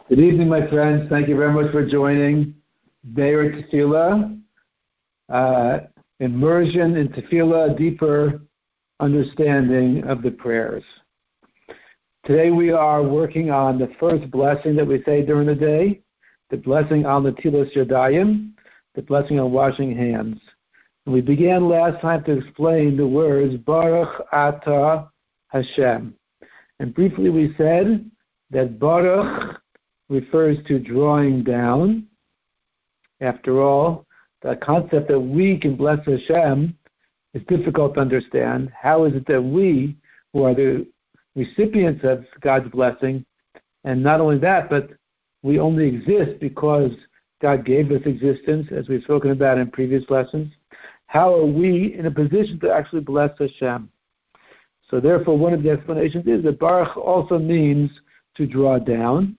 Good evening, my friends. Thank you very much for joining Be'er Tefillah, immersion in Tefillah, deeper understanding of the prayers. Today we are working on the first blessing that we say during the day, the blessing on the Netilas Yadayim, the blessing on washing hands. And we began last time to explain the words Baruch Atah Hashem. And briefly we said that Baruch refers to drawing down. After all, the concept that we can bless Hashem is difficult to understand. How is it that we, who are the recipients of God's blessing, and not only that, but we only exist because God gave us existence, as we've spoken about in previous lessons, how are we in a position to actually bless Hashem? So therefore, one of the explanations is that Baruch also means to draw down.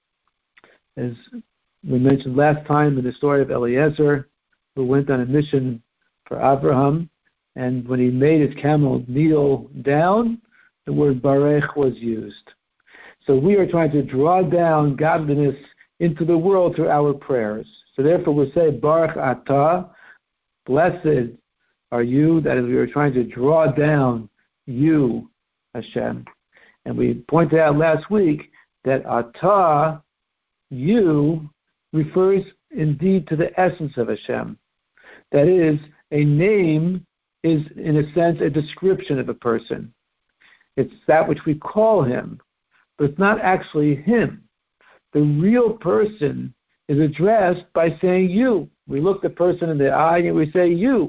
As we mentioned last time in the story of Eliezer, who went on a mission for Abraham, and when he made his camel kneel down, the word Baruch was used. So we are trying to draw down godliness into the world through our prayers. So therefore we say, Baruch Atah, blessed are you, that is, we are trying to draw down you, Hashem. And we pointed out last week that Atah, you, refers indeed to the essence of Hashem. That is, a name is, in a sense, a description of a person. It's that which we call him, but it's not actually him. The real person is addressed by saying you. We look the person in the eye and we say you.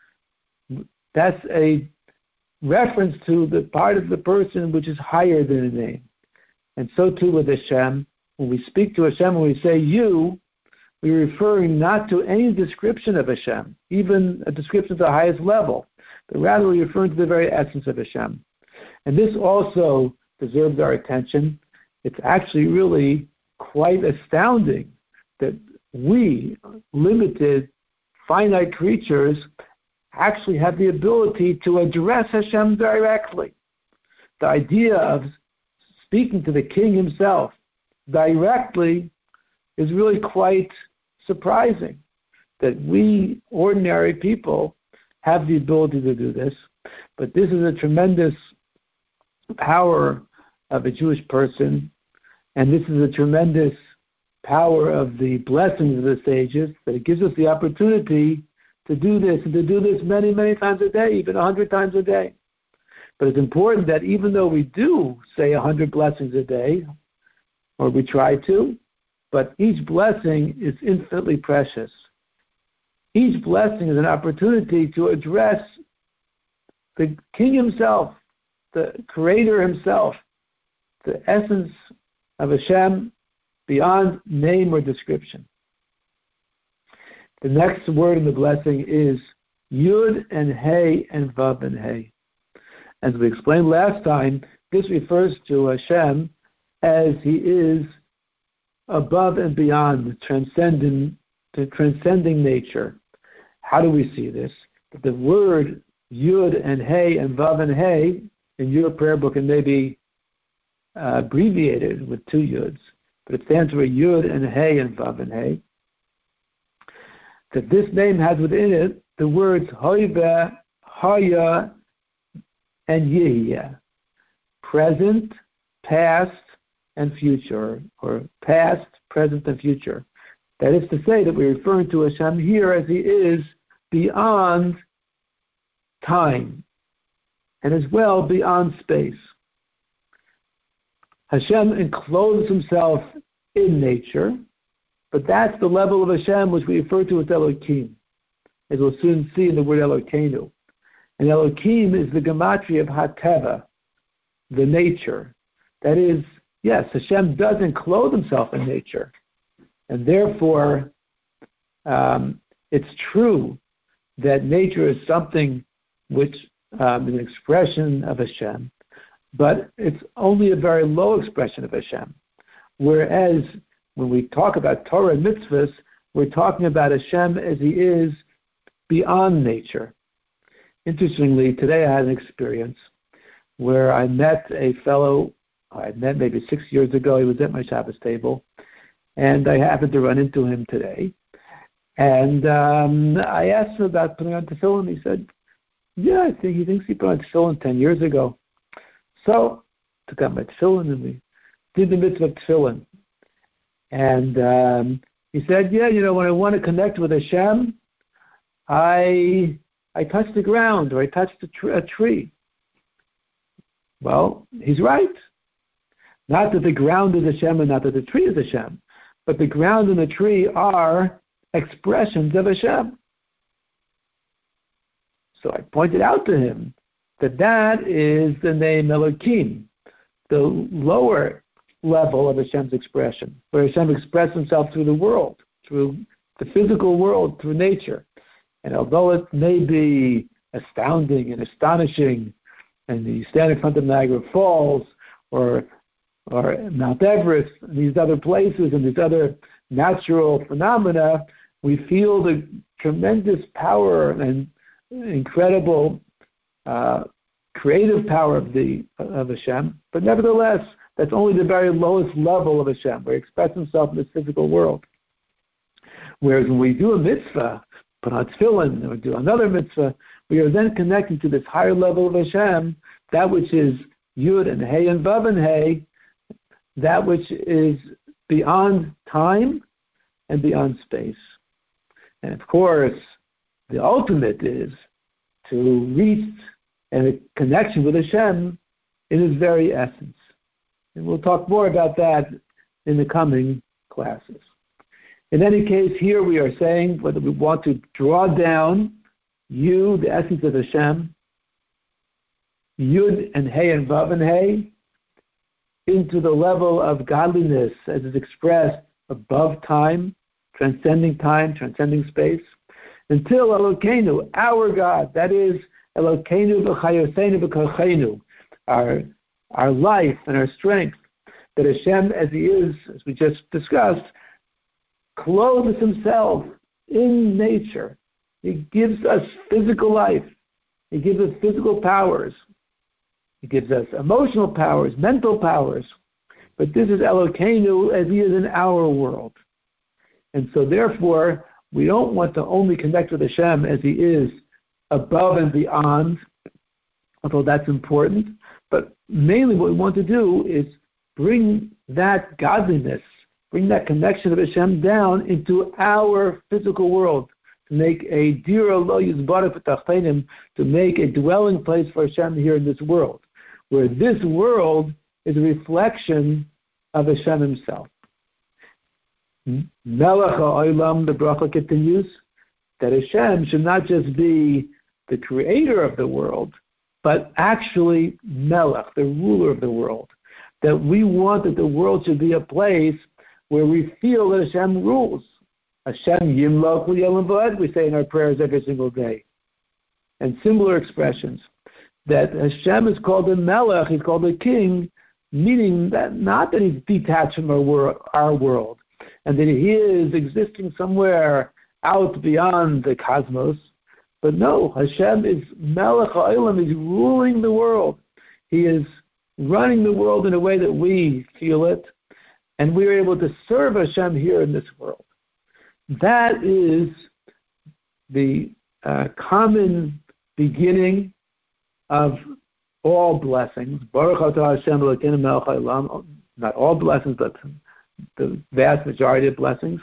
That's a reference to the part of the person which is higher than a name. And so too with Hashem. When we speak to Hashem, when we say you, we're referring not to any description of Hashem, even a description at the highest level, but rather we're referring to the very essence of Hashem. And this also deserves our attention. It's actually really quite astounding that we, limited, finite creatures, actually have the ability to address Hashem directly. The idea of speaking to the king himself directly is really quite surprising, that we, ordinary people, have the ability to do this. But this is a tremendous power of a Jewish person, and this is a tremendous power of the blessings of the sages, that it gives us the opportunity to do this, and to do this many, many times a day, even 100 times a day. But it's important that even though we do say 100 blessings a day, or we try to, but each blessing is infinitely precious. Each blessing is an opportunity to address the King himself, the Creator himself, the essence of Hashem beyond name or description. The next word in the blessing is Yud and Hey and Vav and Hey. As we explained last time, this refers to Hashem as he is above and beyond the transcending nature. How do we see this? The word Yud and Hey and Vav and Hey in your prayer book, and may be abbreviated with 2 Yuds, but it stands for Yud and Hey and Vav and Hey. That this name has within it the words Hoive, Haya, and Yihya, present, past, and future, or past, present, and future. That is to say that we're referring to Hashem here as he is beyond time, and as well beyond space. Hashem encloses himself in nature, but that's the level of Hashem which we refer to as Elohim, as we'll soon see in the word Elokeinu. And Elohim is the gematria of HaTeva, the nature. That is, yes, Hashem does enclose himself in nature, and therefore it's true that nature is something which is an expression of Hashem, but it's only a very low expression of Hashem. Whereas when we talk about Torah and mitzvahs, we're talking about Hashem as he is beyond nature. Interestingly, today I had an experience where I met a fellow I met maybe 6 years ago. He was at my Shabbos table, and I happened to run into him today. And I asked him about putting on tefillin. He said, yeah, I think he thinks he put on tefillin 10 years ago. So took out my tefillin and we did the mitzvah of tefillin. And he said, yeah, when I want to connect with Hashem, I touch the ground or I touch a tree. Well, he's right. Not that the ground is Hashem and not that the tree is Hashem, but the ground and the tree are expressions of Hashem. So I pointed out to him that is the name Elohim, the lower level of Hashem's expression, where Hashem expresses himself through the world, through the physical world, through nature. And although it may be astounding and astonishing, and you stand in front of Niagara Falls or Mount Everest, and these other places and these other natural phenomena, we feel the tremendous power and incredible creative power of Hashem. But nevertheless, that's only the very lowest level of Hashem, where he expresses himself in this physical world. Whereas when we do a mitzvah, put on tefillin, or do another mitzvah, we are then connecting to this higher level of Hashem, that which is Yud and Hey and Vav and Hey, that which is beyond time and beyond space. And of course, the ultimate is to reach a connection with Hashem in its very essence. And we'll talk more about that in the coming classes. In any case, here we are saying whether we want to draw down you, the essence of Hashem, Yud and Hey and Vav and Hey, into the level of godliness as is expressed above time, transcending space, until Elokeinu, our God, that is Elokeinu v'chayoseinu v'kocheinu, our life and our strength, that Hashem, as he is, as we just discussed, clothes himself in nature. He gives us physical life. He gives us physical powers. He gives us emotional powers, mental powers. But this is Elokeinu as he is in our world. And so therefore, we don't want to only connect with Hashem as he is above and beyond, although that's important. But mainly what we want to do is bring that godliness, bring that connection of Hashem down into our physical world, to make a dira lo yizbarach b'tachtenim, to make a dwelling place for Hashem here in this world, where this world is a reflection of Hashem himself. Melech ha'olam, the bracha continues, that Hashem should not just be the creator of the world, but actually Melech, the ruler of the world. That we want that the world should be a place where we feel that Hashem rules. Hashem yimloch v'yolam v'ed, we say in our prayers every single day. And similar expressions. That Hashem is called a Melech, he's called a king, meaning that not that he's detached from our world, and that he is existing somewhere out beyond the cosmos. But no, Hashem is Melech HaOlam, he's ruling the world. He is running the world in a way that we feel it, and we are able to serve Hashem here in this world. That is the common beginning of all blessings. Baruch atah Hashem Elokeinu melech haolam. Not all blessings, but the vast majority of blessings.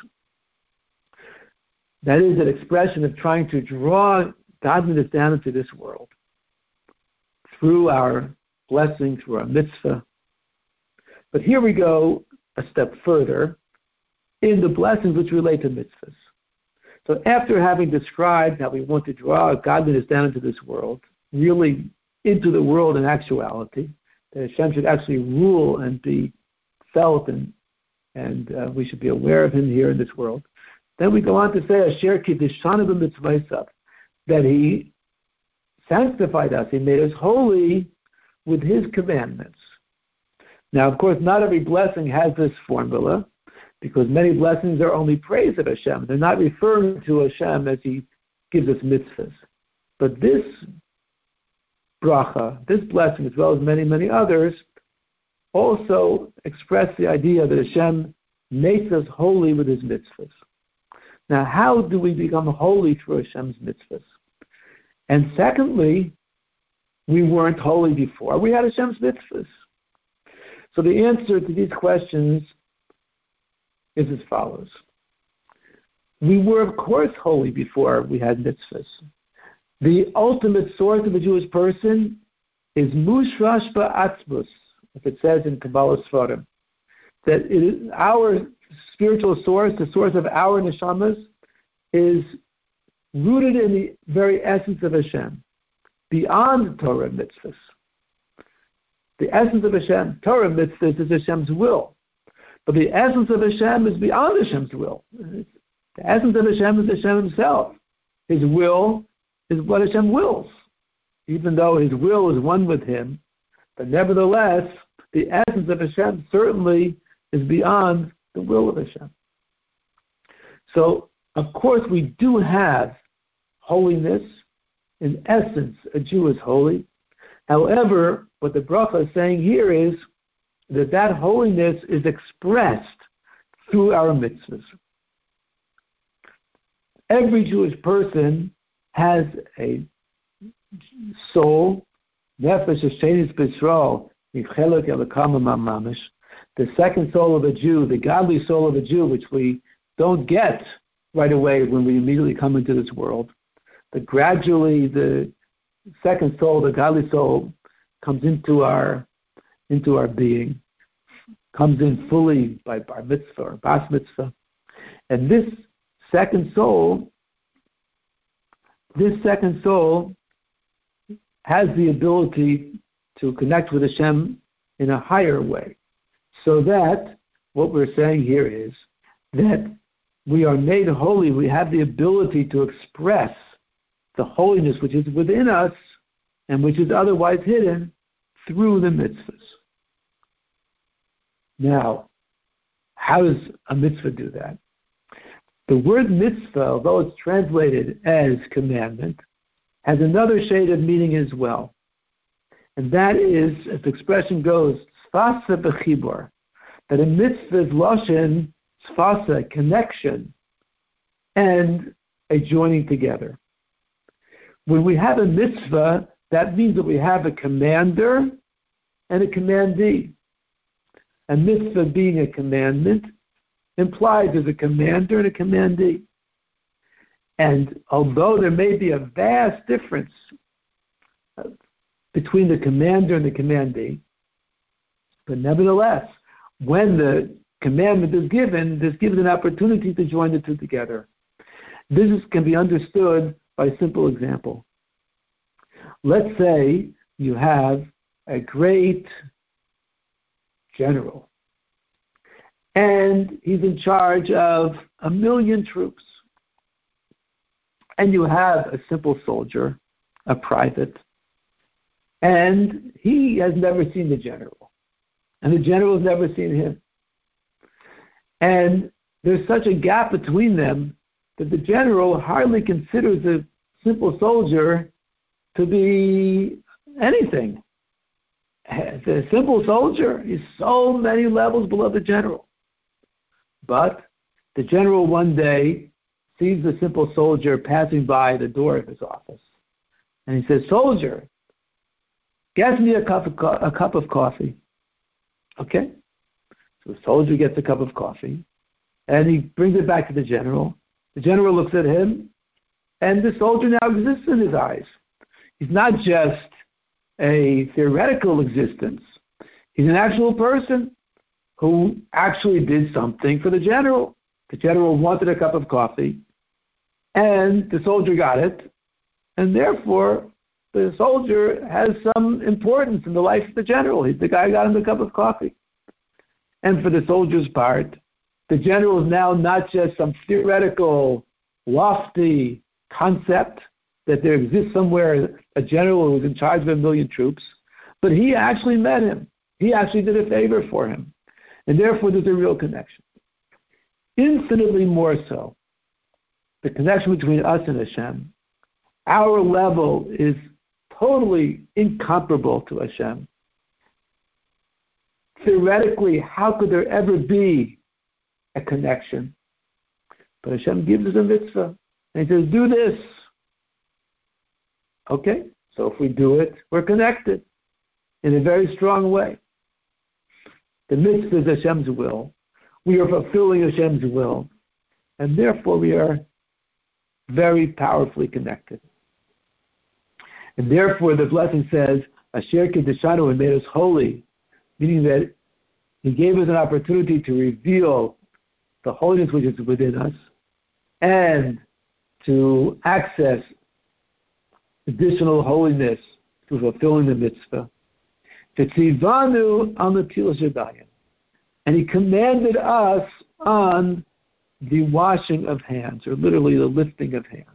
That is an expression of trying to draw godliness down into this world through our blessing, through our mitzvah. But here we go a step further in the blessings which relate to mitzvahs. So after having described how we want to draw godliness down into this world, really into the world in actuality, that Hashem should actually rule and be felt, and we should be aware of him here in this world. Then we go on to say, Asher kiddishanu b'mitzvaysav, that he sanctified us, he made us holy with his commandments. Now, of course, not every blessing has this formula, because many blessings are only praise of Hashem. They're not referring to Hashem as he gives us mitzvahs. But this bracha, this blessing, as well as many, many others, also express the idea that Hashem makes us holy with his mitzvahs. Now, how do we become holy through Hashem's mitzvahs? And secondly, we weren't holy before. We had Hashem's mitzvahs. So the answer to these questions is as follows. We were, of course, holy before we had mitzvahs. The ultimate source of a Jewish person is mushrash ba'atzmus, as it says in Kabbalah Sfarim, that it is our spiritual source, the source of our neshamas, is rooted in the very essence of Hashem, beyond Torah and mitzvahs. The essence of Hashem, Torah and mitzvahs, is Hashem's will. But the essence of Hashem is beyond Hashem's will. The essence of Hashem is Hashem himself. His will is what Hashem wills. Even though his will is one with him, but nevertheless, the essence of Hashem certainly is beyond the will of Hashem. So, of course, we do have holiness. In essence, a Jew is holy. However, what the bracha is saying here is that that holiness is expressed through our mitzvahs. Every Jewish person has a soul, nefesh hashenis b'Yisrael, michelek elokam mamish, the second soul of a Jew, the godly soul of a Jew, which we don't get right away when we immediately come into this world. But gradually the second soul, the godly soul, comes into our being, comes in fully by bar mitzvah or bas mitzvah. And this second soul has the ability to connect with Hashem in a higher way. So that what we're saying here is that we are made holy. We have the ability to express the holiness which is within us and which is otherwise hidden through the mitzvahs. Now, how does a mitzvah do that? The word mitzvah, although it's translated as commandment, has another shade of meaning as well. And that is, as the expression goes, sfasa b'chibor, that a mitzvah is lashon, sfasa, connection, and a joining together. When we have a mitzvah, that means that we have a commander and a commandee. A mitzvah being a commandment implies there's a commander and a commandee. And although there may be a vast difference between the commander and the commandee, but nevertheless, when the commandment is given, there's given an opportunity to join the two together. This can be understood by a simple example. Let's say you have a great general, and he's in charge of 1 million troops. And you have a simple soldier, a private, and he has never seen the general, and the general has never seen him. And there's such a gap between them that the general hardly considers a simple soldier to be anything. The simple soldier is so many levels below the general. But the general one day sees the simple soldier passing by the door of his office. And he says, "Soldier, get me a cup of coffee." Okay? So the soldier gets a cup of coffee, and he brings it back to the general. The general looks at him, and the soldier now exists in his eyes. He's not just a theoretical existence. He's an actual person who actually did something for the general. The general wanted a cup of coffee, and the soldier got it, and therefore the soldier has some importance in the life of the general. He's the guy who got him the cup of coffee. And for the soldier's part, the general is now not just some theoretical, lofty concept that there exists somewhere a general who is in charge of 1 million troops, but he actually met him. He actually did a favor for him. And therefore there's a real connection. Infinitely more so, the connection between us and Hashem, our level is totally incomparable to Hashem. Theoretically, how could there ever be a connection. But Hashem gives us a mitzvah. And He says, do this. Okay, so if we do it, we're connected in a very strong way. The mitzvah is Hashem's will. We are fulfilling Hashem's will. And therefore we are very powerfully connected. And therefore the blessing says, Asher Kedeshanu, and made us holy, meaning that He gave us an opportunity to reveal the holiness which is within us and to access additional holiness through fulfilling the mitzvah. Tetzivanu on the Tilas Yadayim. And He commanded us on the washing of hands, or literally the lifting of hands.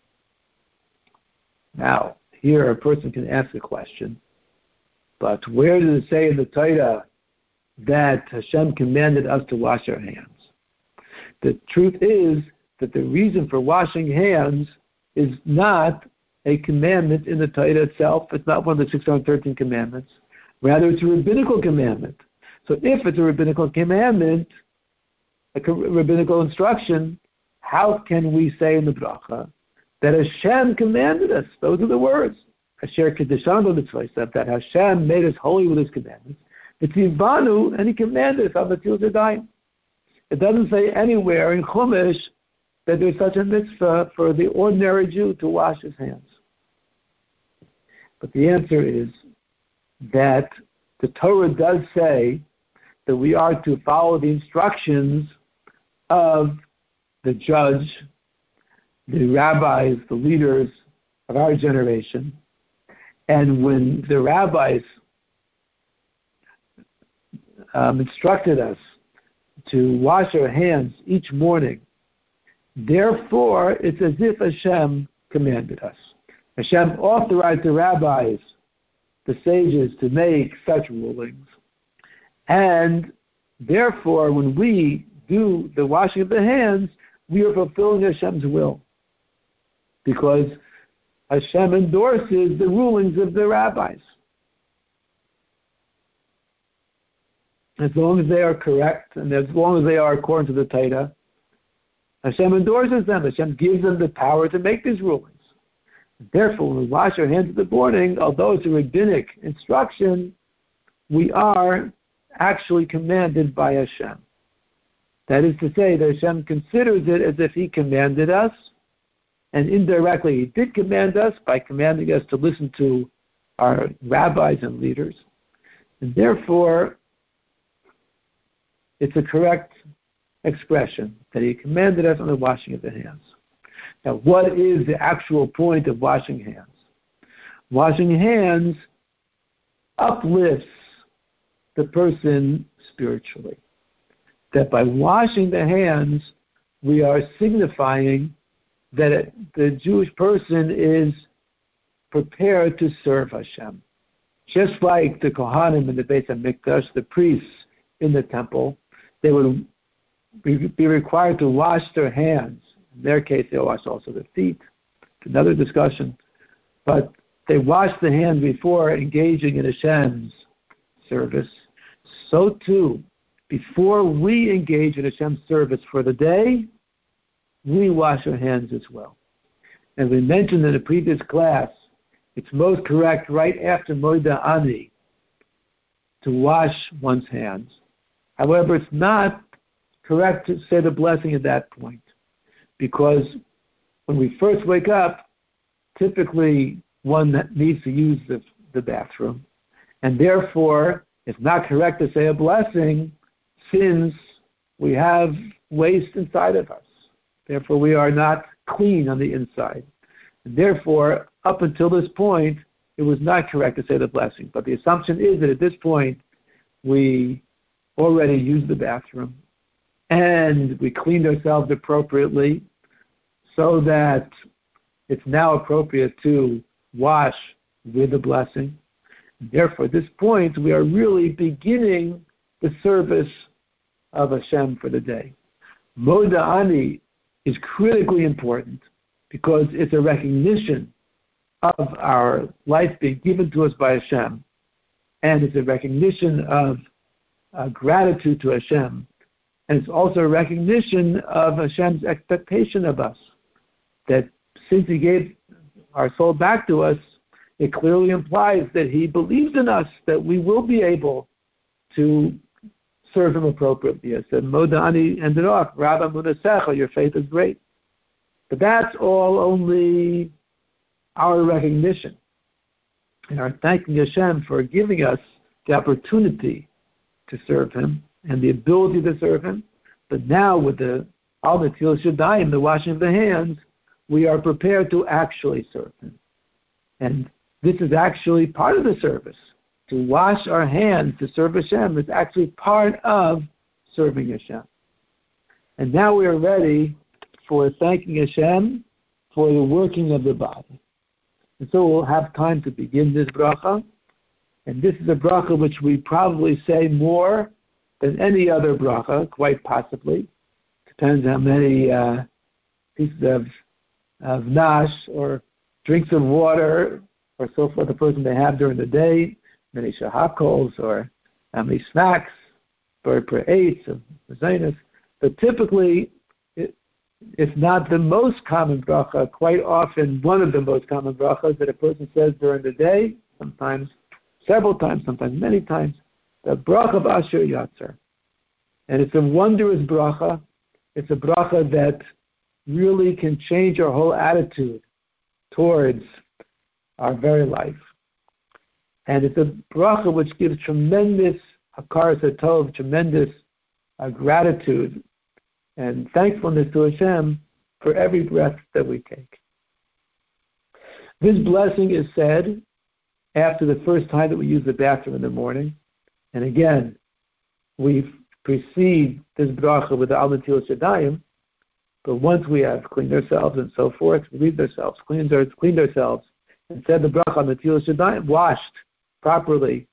Now, here a person can ask a question, but where does it say in the Torah that Hashem commanded us to wash our hands? The truth is that the reason for washing hands is not a commandment in the Torah itself. It's not one of the 613 commandments. Rather, it's a rabbinical commandment. So if it's a rabbinical commandment, a rabbinical instruction, how can we say in the bracha that Hashem commanded us? Those are the words. Asher Kedeshanu B'Mitzvah, that Hashem made us holy with His commandments. It's Yivanu, and He commanded us on the Tilas Yadayim. It doesn't say anywhere in Chumash that there's such a mitzvah for the ordinary Jew to wash his hands. But the answer is that the Torah does say that we are to follow the instructions of the judge, the rabbis, the leaders of our generation. And when the rabbis instructed us to wash our hands each morning, therefore it's as if Hashem commanded us. Hashem authorized the rabbis, the sages, to make such rulings. And therefore, when we do the washing of the hands, we are fulfilling Hashem's will. Because Hashem endorses the rulings of the rabbis. As long as they are correct, and as long as they are according to the Torah, Hashem endorses them. Hashem gives them the power to make these rulings. Therefore, when we wash our hands in the morning, although it's a rabbinic instruction, we are actually commanded by Hashem. That is to say that Hashem considers it as if He commanded us, and indirectly He did command us by commanding us to listen to our rabbis and leaders. And therefore, it's a correct expression that He commanded us on the washing of the hands. Now, what is the actual point of washing hands? Washing hands uplifts the person spiritually. That by washing the hands, we are signifying that the Jewish person is prepared to serve Hashem. Just like the Kohanim in the Beit HaMikdash, the priests in the temple, they would be required to wash their hands. In their case, they wash also their feet. It's another discussion. But they wash the hand before engaging in Hashem's service. So too, before we engage in Hashem's service for the day, we wash our hands as well. As we mentioned in a previous class, it's most correct right after Moeda Ani to wash one's hands. However, it's not correct to say the blessing at that point, because when we first wake up, typically one needs to use the bathroom, and therefore it's not correct to say a blessing since we have waste inside of us. Therefore, we are not clean on the inside. And therefore, up until this point, it was not correct to say the blessing. But the assumption is that at this point, we already used the bathroom and we cleaned ourselves appropriately so that it's now appropriate to wash with the blessing. Therefore, at this point, we are really beginning the service of Hashem for the day. Moeda Ani is critically important because it's a recognition of our life being given to us by Hashem, and it's a recognition of gratitude to Hashem And it's also a recognition of Hashem's expectation of us, that since He gave our soul back to us, it clearly implies that He believes in us, that we will be able to serve Him appropriately. I said, Modani ended off, Rabba Munasecha, your faith is great. But that's all only our recognition and our thanking Hashem for giving us the opportunity to serve Him and the ability to serve Him. But now with the Al Natil Shadayim, the washing of the hands, we are prepared to actually serve Him. And this is actually part of the service. To wash our hands to serve Hashem is actually part of serving Hashem. And now we are ready for thanking Hashem for the working of the body. And so we'll have time to begin this bracha. And this is a bracha which we probably say more than any other bracha, quite possibly. Depends how many pieces of nash or drinks of water or so forth the person may have during the day, many shahakols or how many snacks per eights of zainus. But typically, if not the most common bracha, quite often one of the most common brachas that a person says during the day, sometimes several times, sometimes many times, the bracha of Asher Yatzer. And it's a wondrous bracha. It's a bracha that really can change our whole attitude towards our very life. And it's a bracha which gives tremendous hakaras hatov, tremendous gratitude and thankfulness to Hashem for every breath that we take. This blessing is said after the first time that we use the bathroom in the morning. And again, we precede this bracha with the Al Natil Shadayim. But once we have cleaned ourselves and so forth, relieved ourselves, cleaned ourselves, and said the bracha on the Natil Shadayim, washed properly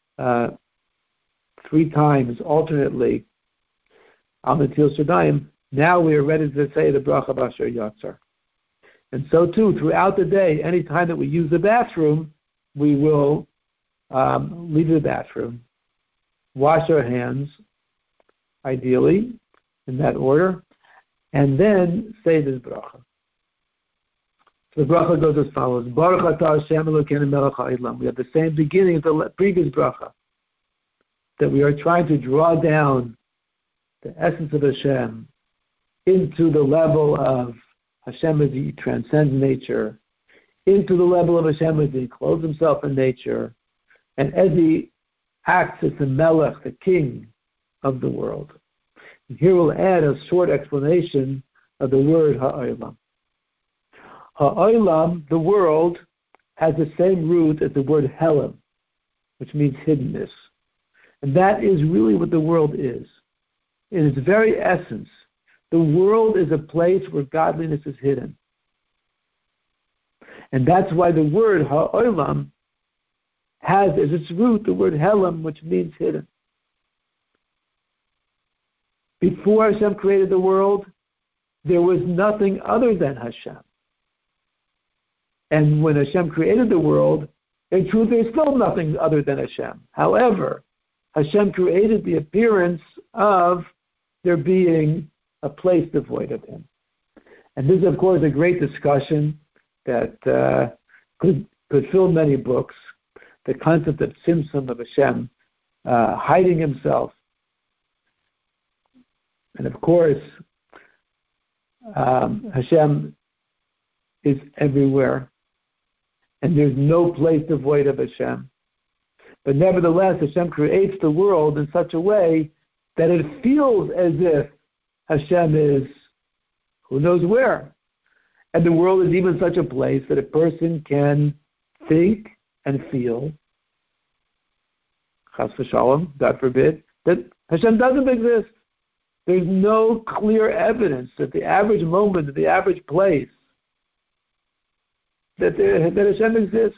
3 times alternately on the Natil Shadayim, now we are ready to say the bracha of Asher Yatzer. And so too, throughout the day, any time that we use the bathroom, we will leave the bathroom, wash our hands, ideally, in that order, and then say this bracha. So the bracha goes as follows. Baruch atah Hashem Elokeinu melech ha'olam. We have the same beginning as the previous bracha, that we are trying to draw down the essence of Hashem into the level of Hashem as He transcends nature, into the level of Hashem as He clothes Himself in nature, and as He acts as the Melech, the King of the world. And here we'll add a short explanation of the word ha'olam. Ha'olam, the world, has the same root as the word helam, which means hiddenness. And that is really what the world is. In its very essence, the world is a place where godliness is hidden. And that's why the word ha'olam has as its root the word helam, which means hidden. Before Hashem created the world, there was nothing other than Hashem. And when Hashem created the world, in truth, there's still nothing other than Hashem. However, Hashem created the appearance of there being a place devoid of Him. And this is, of course, a great discussion that could fill many books. The concept of Tzimtzum, of Hashem hiding Himself. And of course, Hashem is everywhere. And there's no place devoid of Hashem. But nevertheless, Hashem creates the world in such a way that it feels as if Hashem is who knows where. And the world is even such a place that a person can think and feel, chas v'shalom, God forbid, that Hashem doesn't exist. There's no clear evidence at the average moment, at the average place, that Hashem exists.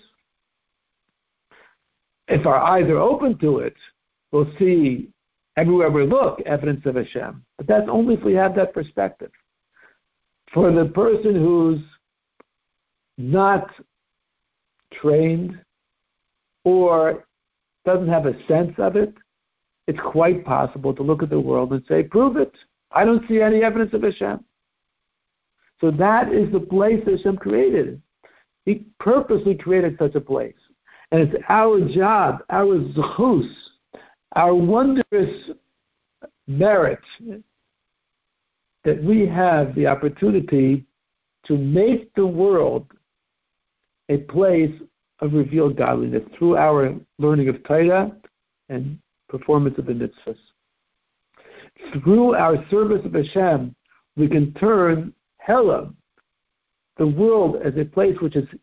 If our eyes are open to it, we'll see everywhere we look evidence of Hashem. But that's only if we have that perspective. For the person who's not trained or doesn't have a sense of it, it's quite possible to look at the world and say, prove it. I don't see any evidence of Hashem. So that is the place that Hashem created. He purposely created such a place. And it's our job, our zechus, our wondrous merit that we have the opportunity to make the world a place of revealed godliness through our learning of Torah and performance of the mitzvahs. Through our service of Hashem, we can turn Hela, the world, as a place which is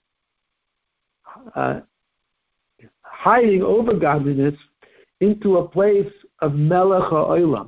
hiding over godliness, into a place of Melech HaOlam,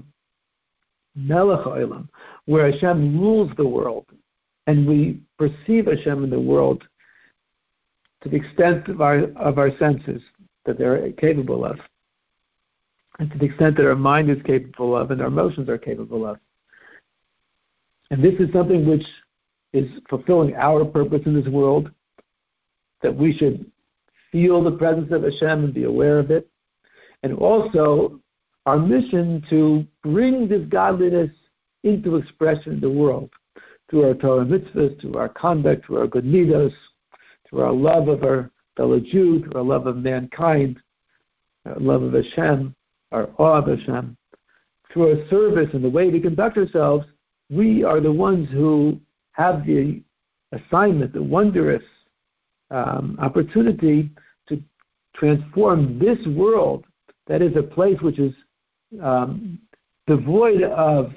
where Hashem rules the world, and we perceive Hashem in the world to the extent of our senses that they're capable of, and to the extent that our mind is capable of and our emotions are capable of. And this is something which is fulfilling our purpose in this world, that we should feel the presence of Hashem and be aware of it, and also our mission to bring this godliness into expression in the world through our Torah mitzvahs, through our conduct, through our good midos, through our love of our fellow Jew, through our love of mankind, our love of Hashem, our awe of Hashem. Through our service and the way we conduct ourselves, we are the ones who have the assignment, the wondrous opportunity to transform this world that is a place which is devoid of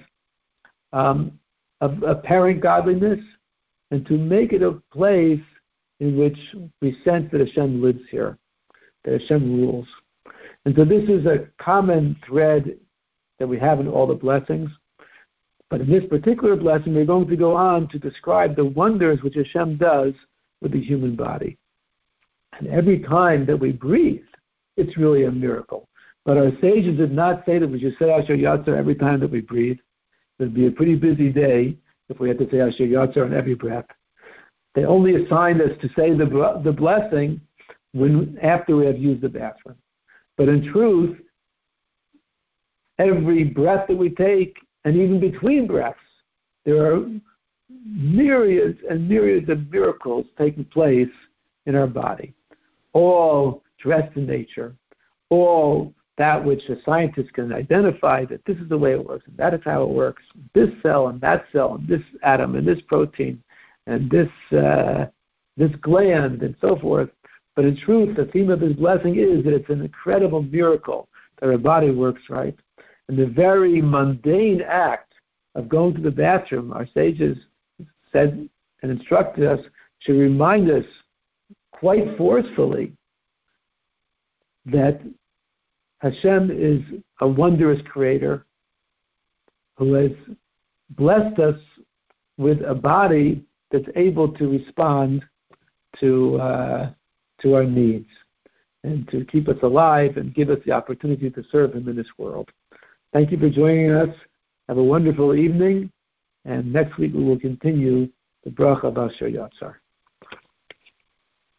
apparent godliness, and to make it a place in which we sense that Hashem lives here, that Hashem rules. And so this is a common thread that we have in all the blessings. But in this particular blessing, we're going to go on to describe the wonders which Hashem does with the human body. And every time that we breathe, it's really a miracle. But our sages did not say that we should say Asher Yatzar every time that we breathe. It would be a pretty busy day if we had to say Asher Yatzar on every breath. They only assigned us to say the blessing after we have used the bathroom. But in truth, every breath that we take, and even between breaths, there are myriads and myriads of miracles taking place in our body, all dressed in nature, all that which a scientist can identify that this is the way it works, and that is how it works, this cell and that cell, and this atom and this protein, and this gland, and so forth. But in truth, the theme of this blessing is that it's an incredible miracle that our body works right. And the very mundane act of going to the bathroom, our sages said and instructed us, should remind us quite forcefully that Hashem is a wondrous creator who has blessed us with a body that's able to respond to our needs and to keep us alive and give us the opportunity to serve Him in this world. Thank you for joining us. Have a wonderful evening, and next week we will continue the bracha of Asher Yatzar.